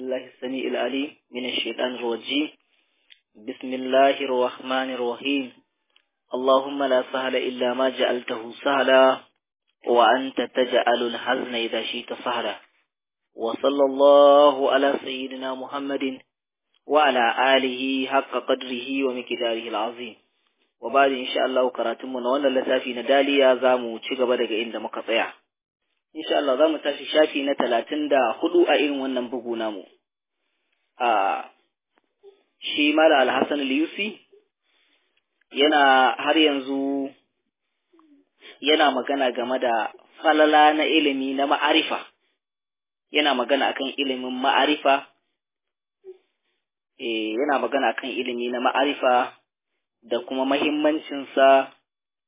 بالله السميع العليم من الشيطان الرجيم. بسم الله الرحمن الرحيم. اللهم لا سهل إلا ما جعلته سهلا وأنت تجعل الحزن إذا شئت سهلا. وصلى الله على سيدنا محمد وعلى آله حق قدره ومقداره العظيم. وبعد إن شاء الله كراتمنا وانا لتافي نداليا زامو تشغب دقا إند مقطع. insha Allah za mu tashi shafi na 34 a irin wannan bugu namu. Shi Mala Al-Hassan Al-Yusi yana har yanzu yana magana game da falala na ilimi na ma'arifa. Yana magana akan ilimin ma'arifa. Yana magana akan ilimi na ma'arifa da kuma mahimmancinsa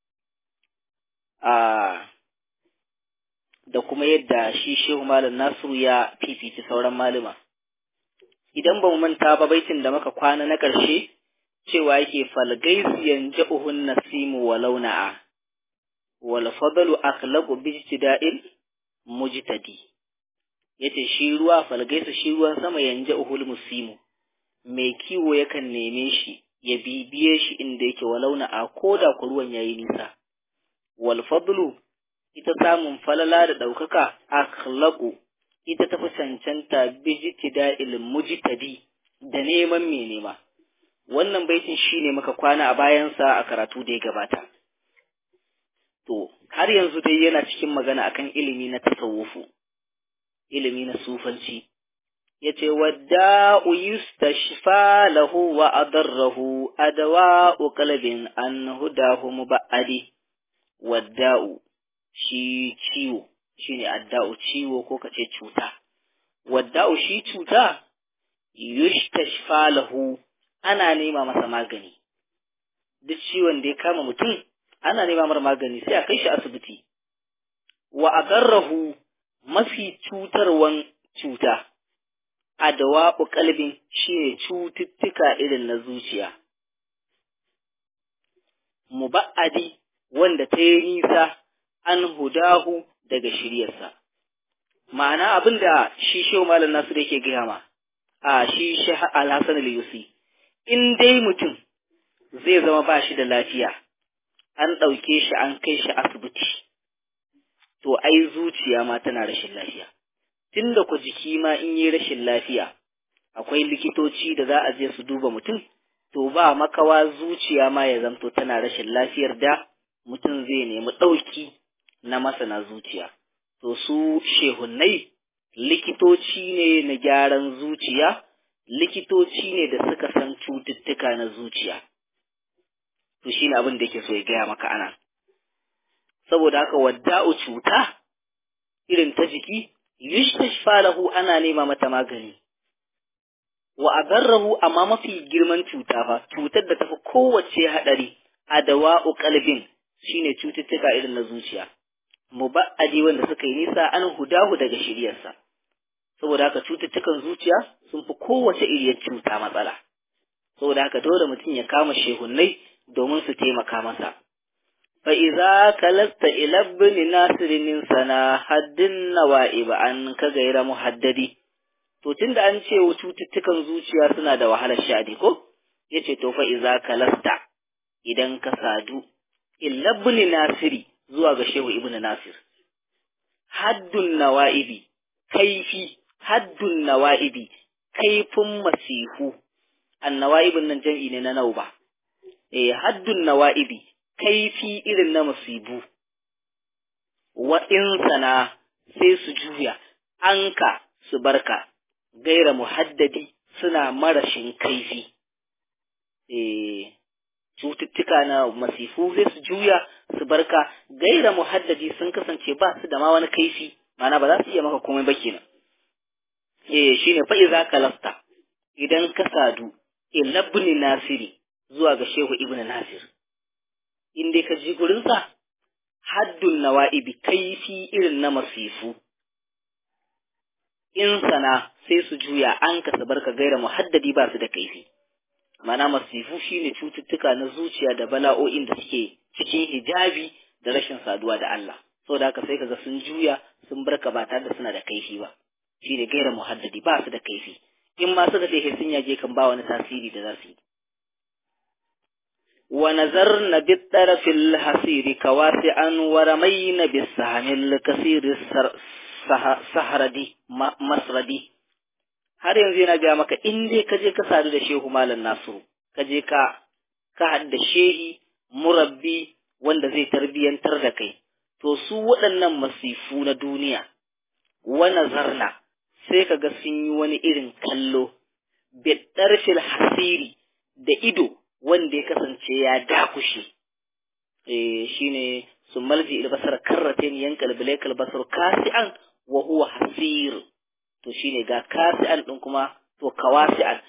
da kuma yadda shi Shehu Malam Nasiru ya fifici sauran malama. Idan ba mu manta ba baitin da muka kwana na ƙarshe cewa yake falgaisu yanja'uhun nasimu walau na'a wal fadlu akhlaqu bijtida'il mujtadi. Yace shi ruwa falgaisu shi ruwan sama yanja'uhul musimu mai kiwo yakan neme shi ya bibiye shi inda yake walau na'a koda ku ruwan yayi nisa. Wal fadlu ita samun falala da ɗaukaka akhlaqu ita tafi cancanta bijtida'il mujtadi da neman mai nema. Wannan baitin shine muka kwana a bayansa a karatu da ya gabata. To har yanzu dai yana cikin magana akan ilimi na tasawufu, ilimi na sufanci. Yace wadda'u yustashfa lahu wa adarrahu adwa'u qalbin an hudahu mubadi. Wadda'u shi ciwo shine adda'u ciwo ko kace cuta. Wadda'u shi cuta yustashfa lahu ana nema masa magani. Duk ciwon da ya kama mutum ana nema mar magani sai a kai shi asibiti. Wa agarrahu mafi cutarwan cuta adwa'u qalbin shine cututtuka irin na zuciya. Muba'adi wanda ta yi nisa an hudahu daga shiryarsa. Ma'ana abinda shi Shehu Malam Nasiru yake gaya ma shi Shehu Al-Hassan Al-Yusi, in dai mutum zai zama ba shi da lafiya an ɗauke shi an kai shi asibiti, to ai zuciya ma tana rashin lafiya. Tunda ku jiki ma in yi rashin lafiya akwai likitoci da za a je su duba mutum, to ba makawa zuciya ma ya zamto tana rashin lafiyar da mutum zai nemi ɗauki na masana zuciya. To su shehunnai likitoci ne na gyaran zuciya, likitoci ne da suka san cututtuka na zuciya. To shi ne abin da yake so ya gaya maka ana. Saboda haka wadda'u cuta irin ta jiki, yustashfa lahu ana nema mata magani. Wa agarrahu amma mafi girman cuta fa, cutar da tafi kowace haɗari, adawa'u qalbin shine cututtuka irin na zuciya. Muba'adi wanda suka yi nisa an hudahu daga shiriyarsa. Saboda haka cututtukan zuciya sun fi kowace iriyar cuta matsala. Saboda haka dole mutum ya kama shehunnai domin su taimaka masa. Fa iza kalasta ila ibn nasirin sana haddin nawa'ib an ka gaira muhaddadi. To tunda an ce wa cututtukan zuciya suna da wahalar sha'ani ko? Yace to fa iza kalasta idan ka sadu ila ibn nasiri zuwa ga Shehu Ibn Nasir. Haddun nawa'ibi, haddun nawa'ibi, kaifin masifu, annawa'ibin nan jam'i ne na nauba. Haddun nawa'ibi, kaifi irin na masibu, wa'insana sai su juya, anka su barka, gaira muhaddadi suna marashin kaifi. Cututtuka na masifu sai su juya su barka gaira muhaddadi sun kasance ba su da ma wani kaifi, mana ba za su iya maka komai ba kenan. Shine fa iza kalasta idan ka sadu ila ibn nasiri zuwa ga Shehu Ibn Nasir, in dai ka ji gurin sa haddun nawa'ibi kaifi irin na masifu, in sana sai su juya an ka su barka gaira muhaddadi ba su da kaifi. Mana masifu shine cututtuka na zuciya da bala'o'in da suke cikin hijabi da rashin saduwa da Allah. Saboda haka sai kaga sun juya sun barka ba tare da suna da kaifi ba. Shine gaira muhaddadi ba su da kaifi. in ma suka ce sun yage kan ba wani tasiri da za su yi. Wa nazarna bi tarafil hasiri kawasi'an wa ramayna bis sahamil kasiri sahradi masradi. Har yanzu yana ga maka in dai ka je ka sadu da Shehu Malam Nasiru, ka je ka hadda shehi murabbi wanda zai tarbiyantar da kai, to su waɗannan masifu na duniya wa nazarna sai ka ga sun yi wani irin kallo bi tarfil hasiri da ido wanda ya kasance ya dakushe. Shine sumalji albasar karratain yankal bilaikal basar kasi'an wa huwa hasir. To shine ga kasi'an din kuma to kawasi'an.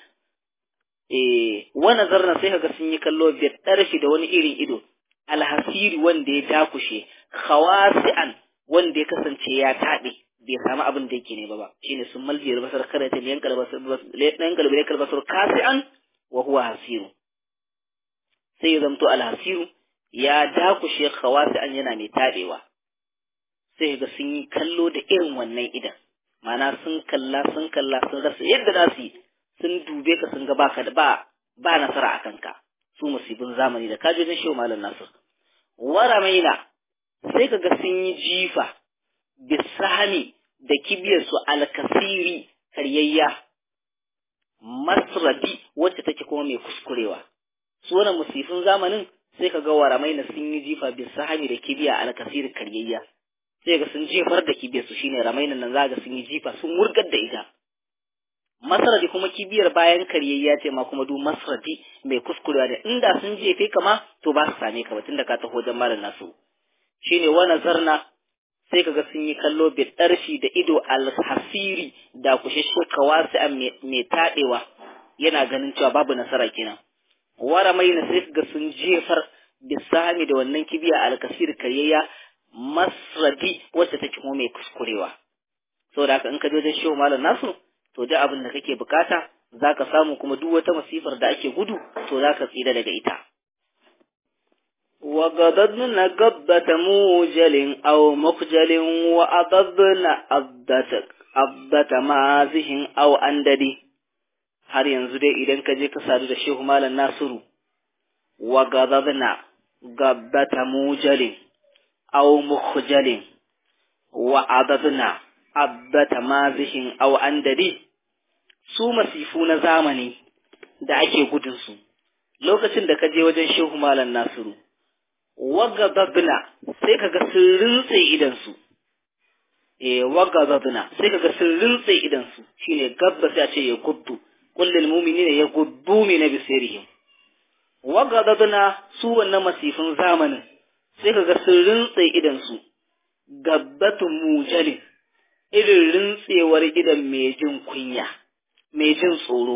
Wa nazarna sai kaga sun yi kallo bi tarfi da wani irin ido alhasiri wanda ya dakushe, khawasi'an wanda ya kasance ya tabe bai samu abin da yake ne ba. Shine sumalji albasar karratain yankal bilaikal basar kasi'an wa huwa hasir. Sai ya zamto alhasiru ya dakushe khawasi'an yana mai tabewa. Sai ga sun yi kallo da irin wannan idan, mana sun kalla sun rasa yadda za su yi, sun dube ka sun ga baka da ba nasara a kanka, su musibin zamani da kajojin Shehu Malam Nasir. Waramaina sai ka ga sun yi jifa bisahani da kibiyar su alkasiri karyayya masradi wacce take kuma mai kuskurewa. Su wannan musifin zamanin sai ka ga waramaina sun yi jifa bisahani da kibiya alkasiri karyayya. Sai ga sun jefar da kibiyar su shine ramainan nan zaga sun yi jifa sun murgar da ita. Masradi kuma kibiyar bayan karyayya ce ma kuma du masradi mai kuskurewa da inda sun jefe kama to ba su same ka ba tunda ka taho dan Malam Nasu. Shine wa nazarna sai kaga sun yi kallo bi darshi da ido alhasiri da kusheshe kawasi mai tadewa yana ganin cewa babu nasara kenan. Waramaina sai kaga sun jefar bisahami da wannan kibiya alkasir karyayya masradi wacce take kuma mai kuskurewa. Saboda haka in ka je wajen Shehu Malam Nasu to da abin da kake bukata zaka samu, kuma duk wata masifar da ake gudu to zaka tsira daga ita. Wa gadadna gabbata mujalin aw mukhjalin wa adadna abdata mazihin aw andadi. Har yanzu dai idan ka je ka sadu da Shehu Malam Nasiru, wa gadadna gabbata mujalin aw mukhjalin wa adadna abdata mazihin aw andadi. Su masifu na zamani da ake gudun su lokacin da ka je wajen Shehu Malam Nasiru, wagadabna sai kaga sun rintse idan su. Wagadabna sai kaga sun rintse idan su, shine gabba sai a ce ya guddu, kullul mu'minina yaguddu min absarihim. Wagadabna su wannan masifin zamanin sai kaga sun rintse idan su, gabbatu mujalin irin rintsewar idan mai jin kunya, mai jin tsoro.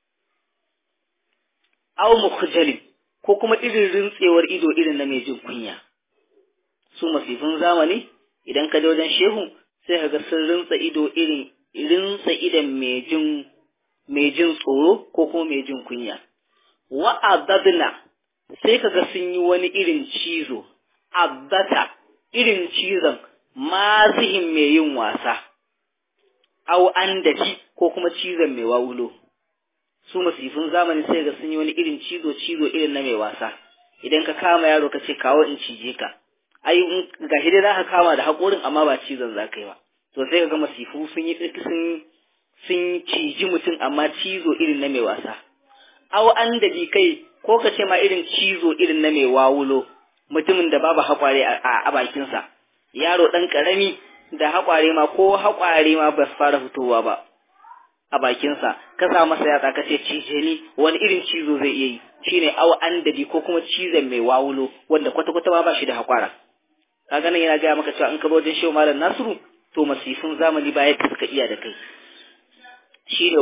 Aw mukhjalin ko kuma irin rintsewar ido irin na mai jin kunya. Su masifin zamani idan ka je wajen Shehu sai ka ga sun rintsa ido irin rintsa idan mai jin tsoro ko kuma mai jin kunya. Wa abadna sai ka ga sun yi wani irin cizo, abata irin cizon mazihin mai yin wasa, au andati ko kuma cizon mai wawulo. Su masifin zamani sai ga sun yi wani irin cizo irin na mai wasa. Idan ka kama yaro ka ce kawo in cije ka, ai ga shi dai za ka kama da haƙorin amma ba cizon za ka yi ba. To sai ka ga masifu sun ciji mutum amma cizo irin na mai wasa. Au andati kai ko ka ce ma irin cizo irin na mai wawulo, mutumin da babu haƙware a bakinsa. Yaro ɗan ƙarami da haƙware ma ko haƙware ma ba su fara fitowa ba a bakinsa, ka sa masa yatsa ka ce cije ni, wani irin cizo zai iya yi? Shine aw andadi ko kuma cizon mai wawulo wanda kwata-kwata ma ba shi da haƙwara. Kaga nan yana gaya maka cewa in ka wajen Shehu Malam Nasiru to masifin zamani ba yadda suka iya da kai. Shine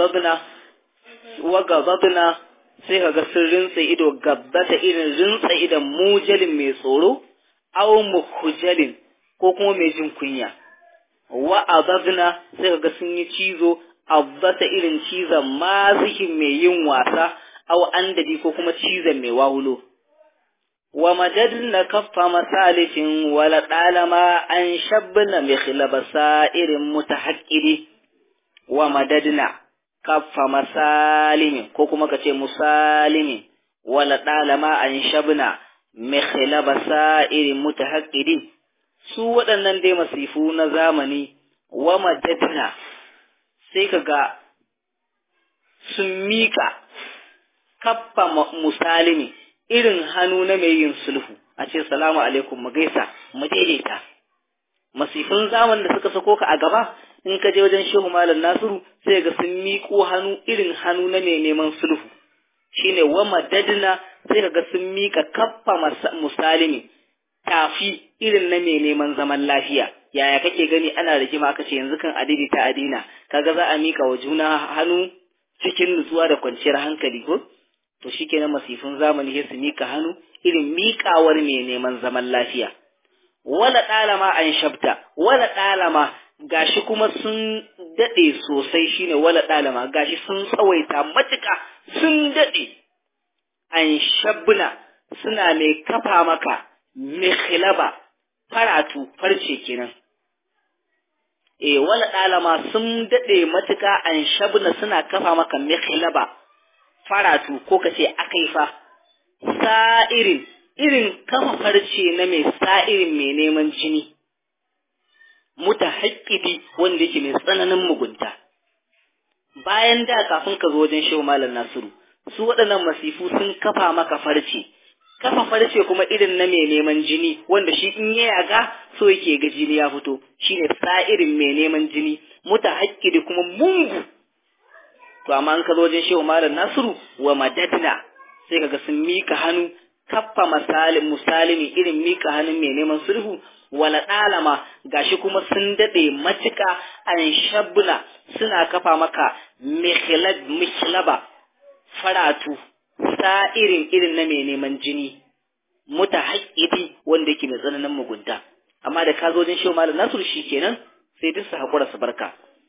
wagadadna sai ka ga sun rintsa ido, gabbata irin rintsa idan mujalin mai tsoro, aw mukhjalin ko kuma mai jin kunya. Wa adadna sai kaga sun yi cizo, abbata irin cizon mazihin mai yin wasa, aw andadi ko kuma cizon mai wawulo. Wa madadna kaffa masalifin wala dalama an shabbna mikhlabasa irin mutahaqqidi. Wa madadna kaffa masalimin ko kuma ka ce musalimin wala dalama an shabna mikhlaba sa'irin mutahaqqidin su waɗannan dai masifu na zamani wa madadna sai kaga sun mika kaffa musalimi irin hannu na mai yin sulhu a ce salamu alaikum mu gaisa mu daidaita masifin zaman da suka sako ka a gaba in ka je wajen Shehu Malam Nasiru sai ga sun miƙo hannu irin hannu na mai neman sulhu shine wa madadna sai ga sun mika kaffa musalimi tafi irin na mai neman zaman lafiya yaya kake gani ana rigima aka ce yanzu kan adidi ta adina kaga za a mika wa juna hannu cikin nutsuwa da kwanciyar hankali ko to shikenan masifin zamani sai su mika hannu irin miƙawar mai neman zaman lafiya wala dalama an shabta wala dalama gashi kuma sun dade sosai shine wala dalama gashi sun tsawaita matuka sun dade an shabna suna mai kafa maka mikhlaba faratu farce kenan wala dalama sun dade matuka an shabna suna kafa maka mikhlaba faratu ko kace akaifa sa'irin irin kafa farce na mai sa'irin mai neman jini mutahaqqidi wanda yake mai tsananin mugunta bayan da kafin ka zo wajen Shehu Malam Nasiru su waɗannan masifu sun kafa maka farce kuma irin na mai neman jini wanda shi in ya yaga so yake ga jini ya fito shine sa'irin mai neman jini mutahaqqidi kuma mungu to amma an ka zo wajen Shehu Malam Nasiru wa madadna sai kaga sun mika hannu kaffa musalimi irin mika hannun mai neman sulhu wala dalama gashi kuma sun dade matuka an shabna suna kafa maka mikhlaba faratu sa'irin irin na mai neman jini mutahaqqidi wanda yake mai tsananin mugunta amma da ka zo wajen Shehu Malam Nasiru shikenan sai duk su hakura su barka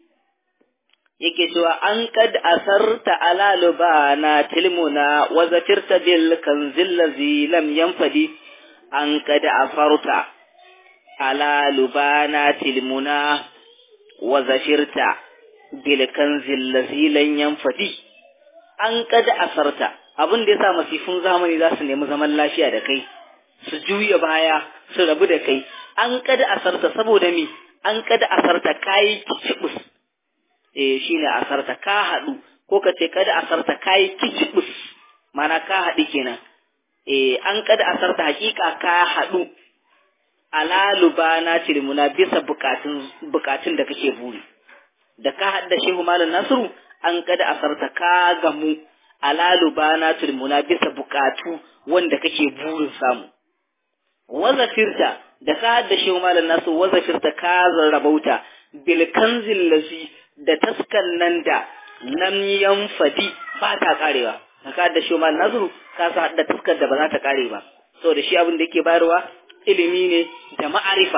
yake cewa an kad asarta ala lubana tilmuna wa zatirta bil kanzil ladzi lam yanfadi an kad asarta ala lubana tilmuna wa zatirta bil kanzil ladzi lam yanfadi an kad asarta abin da yasa masifin zamani za su nemi zaman lafiya da kai su juya baya su rabu da kai an kad asarta saboda mi an kad asarta kai kicibus shine asarta ka hadu ko kace kada asarta kai kicibus mana ka hadi kenan an kada asarta hakika ka hadu ala lubana tilmuna bisa bukatun da kake buri da ka hadda Shehu Malam Nasiru an kada asarta ka gamu ala lubana tilmuna bisa bukatu wanda kake burin samu wazafirta da ka hadda Shehu Malam Nasiru wazafirta ka zarrabauta bil kanzil lazi da taskan nan da lam yanfadi ba ta karewa ka da Shehu Malam Nasiru ka sa da taskar da ba za ta kare ba saboda shi abin da yake bayarwa ilimi ne da ma'arifa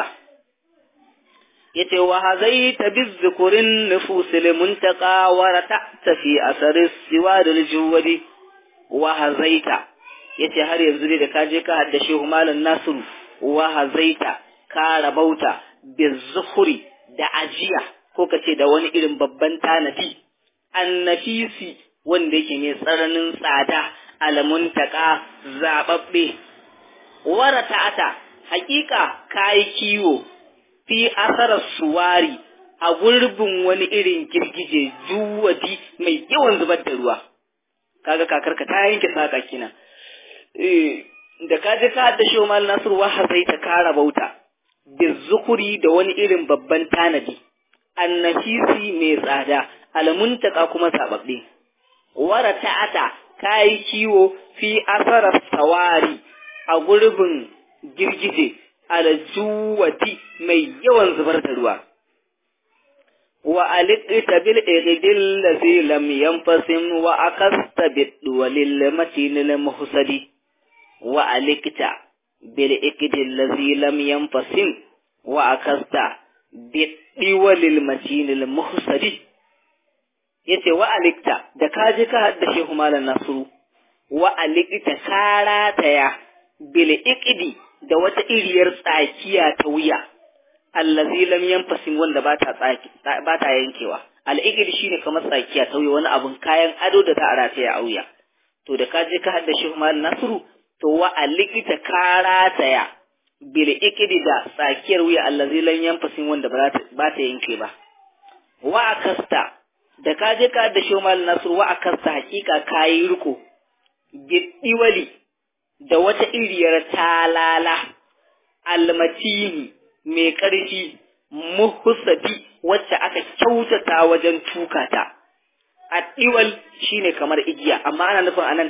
yace wa hazaita bizkurin nufusil muntaqa wa rata'ta fi asaris siwadul juwadi wa hazaita yace har yanzu ne da ka je ka hadda Shehu Malam Nasiru wa hazaita ka rabauta bizkhuri da ajiya ko kace da wani irin babban tanadi annafisi wanda yake mai tsananin tsada almuntaka zababbe warata'ata hakika kai kiwo fi asarar suwari a gurbin wani irin girgije juwadi mai yawan zubar da ruwa kaga kakarka ta yanke saka kina da kaje ka da Shehu Malam Nasiru wa hazaita kara bauta bizukuri da wani irin babban tanadi annafisi mai tsada almuntaka kuma sababbe warata'ata kai kiwo fi asarar sawari a gurbin girgije aljuwati mai yawan zubar da ruwa wa alikta bil igdil ladhi lam yanfasim wa akasta bid walil matinil muhsadi wa alikta bil igdil ladhi lam yanfasim wa akasta bid walil matinil muhsadi yace wa alikta da kaje ka hadda Shehu Malam Nasiru wa alikta karataya bil igdi da wata iriyar tsakiya ta wuya allazi lam yanfasim wanda ba ta yankewa al'ikid shine kamar tsakiya tauye wani abun kayan ado da za a rataya a wuya. To da ka je ka hadda Shehu Malam Nasiru to wa alikita ka rataya bil ikidi da tsakiyar wuya allazi lan yanfasin wanda ba ta yanke ba. Wa akasta da ka je ka hadda Shehu Malam Nasiru wa akasta hakika kayi riko bidiwali da wata iriyar talala almatini mai ƙarfi muhsabi wacce aka kyautata wajen tuka ta. Addiwal shine kamar igiya amma ana nufin anan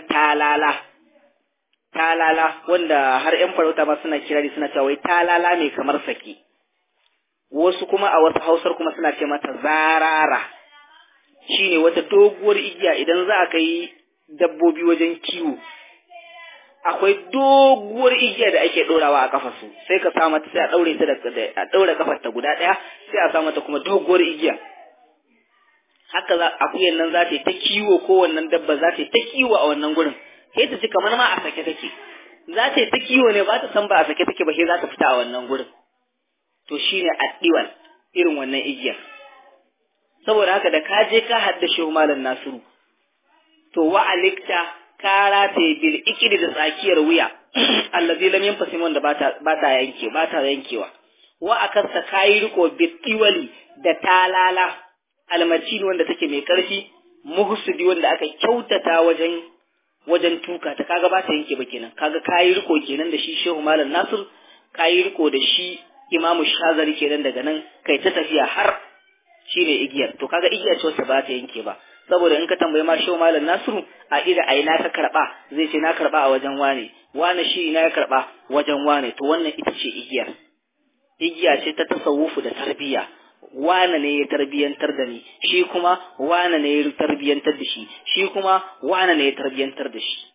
talala wanda har ƴan farauta ma suna kirari suna cewa wai talala mai kamar saki. Wasu kuma a wasu Hausar kuma suna ce mata zarara. Shine wata doguwar igiya idan za ka yi dabbobi wajen kiwo. Akwai doguwar igiya da ake dorawa a kafarsu sai ka sa mata sai a daure ta a daure kafar ta guda daya sai a sa mata kuma doguwar igiya. Haka akuyan nan za ta yi ta kiwo ko wannan dabba za ta yi ta kiwo a wannan gurin sai ta ji kamar ma a sake take. Za ta yi ta kiwo ne ba ta san ba a sake take ba sai za ta fita a wannan gurin. To shine addiwal irin wannan igiyar. Saboda haka da ka je ka hadda Shehu Malam Nasiru to wa alikta kara ta bil ikidi da tsakiyar wuya allazi lam yanfasim wanda ba ta yankewa wa akasta kai riko bitiwali da talala almacin wanda take mai karfi muhsidi wanda aka kyautata wajen tuka ta kaga ba ta yanke ba kenan kaga kai riko kenan da shi Shehu Malam Nasir kai riko da shi Imamu Shazali kenan daga nan kai ta tafiya har shine igiyar to kaga igiyar ce wacce ba ta yanke ba saboda in ka tambaye ma Shehu Malam Nasiru a ina ka karba zai ce na karba a wajen wane shi ina ya karba wajen wane to wannan ita ce igiya ce ta tasawufu da tarbiyya wane ne ya tarbiyantar da ni shi kuma wane ne ya tarbiyantar da shi kuma wane ne ya tarbiyantar da shi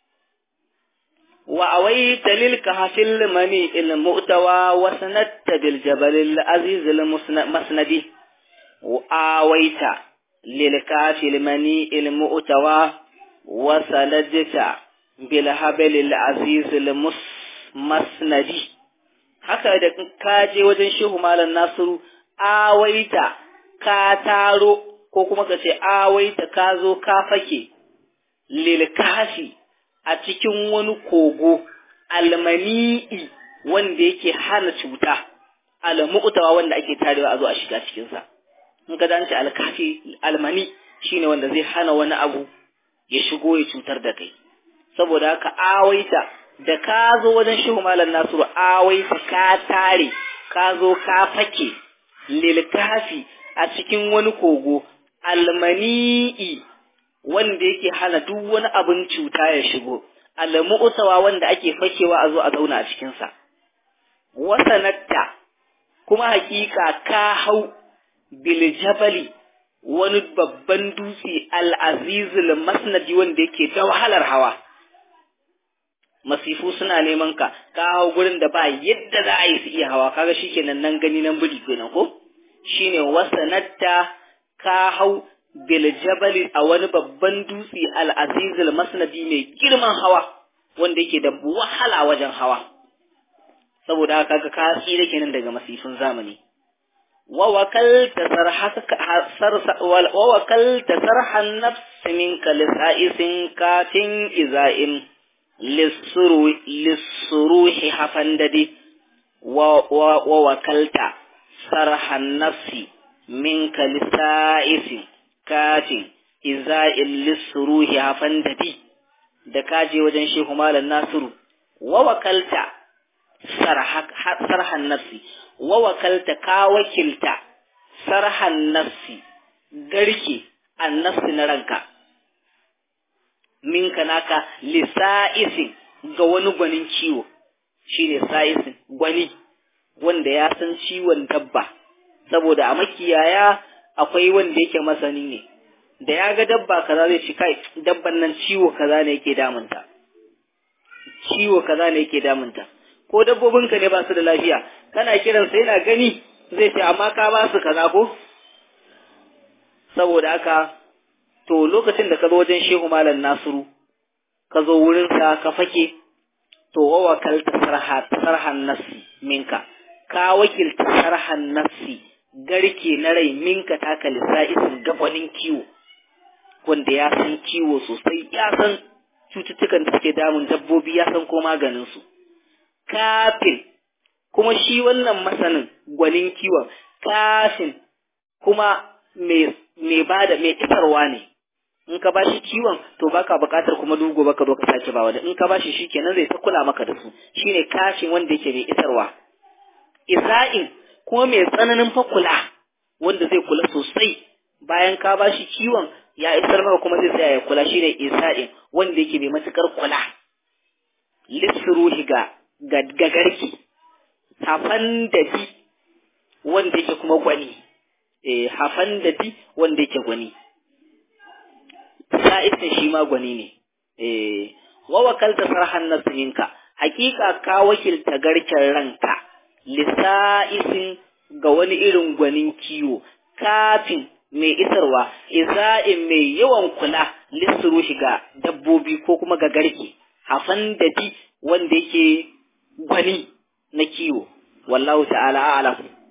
wa awaita lil kahfil mani il mu'tawa wa sanatta bil jabal al aziz al masnadi wa awaita للكافي المنيء المؤتوى وسلجت بالهبل العزيز المسندي haka da ka je wajen Shehu Malam Nasiru awaita ka taro ko kuma ka ce awaita ka zo ka fake lilkafi a cikin wani kogo almani'i wanda yake hana cuta almu'tawa wanda ake tarewa a zo a shiga cikin sa in ka dace alkafi almani shine wanda zai hana wani abu ya shigo ya cutar da kai saboda haka awaita da ka zo wajen Shehu Malam Nasiru awaita ka tare ka zo ka fake lilkafi a cikin wani kogo almani'i wanda yake hana duk wani abin cuta ya shigo almu'tawa wanda ake fakewa a zo a zauna a cikin sa wasanatta kuma hakika ka hau biljabali wani babban dutse al'azizul masnadi wanda yake da wahalar hawa masifu suna neman ka hau gurin da ba yadda za a yi su iya hawa kaga shikenan nan gani nan budi kenan ko shine wasanatta ka hau biljabali a wani babban dutse al'azizul masnadi mai girman hawa wanda yake da wahala wajen hawa saboda haka ka tsira kenan daga masifin zamani ووكلت سرح النفس منك لسائس كاف إزائم للصروح حفنددي ووكلت سرح النفس منك لسائس كاف إزائم للصروح حفنددي دكاجي وجن شيخ مال الناصر ووكلت sarhan nafsi wa wakalta ka wakilta sarhan nafsi garke annafsi na ranka minka naka lisa'isin ga wani gwanin ciwo shine sa'isin gwani wanda ya san ciwon dabba saboda a makiyaya akwai wanda yake masani ne da ya ga dabba kaza zai ci kai dabban nan ciwo kaza ne yake damunta ko dabbobinka ne ba su da lafiya kana kiran sai yana gani zai ce amma ka ba su kaza ko saboda haka to lokacin da ka zo wajen Shehu Malam Nasiru ka zo wurin sa ka fake to wa wakalta sarhan nafsi minka ka wakilta sarhan nafsi garke na rai minka taka lissa'isin gabanin kiwo, wanda ya san kiwo sosai, ya san cututtukan da suke damun dabbobi, ya san ko maganinsu. Kafin, kuma shi wannan masanin gwanin kiwon, kafin kuma mai isarwa ne. In ka bashi kiwon to baka buƙatar kuma dugo baka zo ka sake ba wanda in ka bashi shikenan zai ta kula maka da su, shine kafin wanda yake mai isarwa. Isa'in kuma mai tsananin fa kula, wanda zai kula sosai bayan ka bashi kiwon ya isar maka kuma zai tsaya ya kula, shine isa'in wanda yake mai matukar kula. Lisruhi ga garki, hafan dadi wanda yake kuma gwani, hafan dadi wanda yake gwani. Sa'isin shi ma gwani ne. Wa wakalta sarhan nasiminka, hakika ka wakilta garken ranka, lissa'isin ga wani irin gwanin kiwo, kafin mai isarwa, iza'in mai yawan kula, lissuruhi ga dabbobi ko kuma ga garke, hafan dadi wanda yake gwani na kiwo. Wallahu ta'ala a'lam.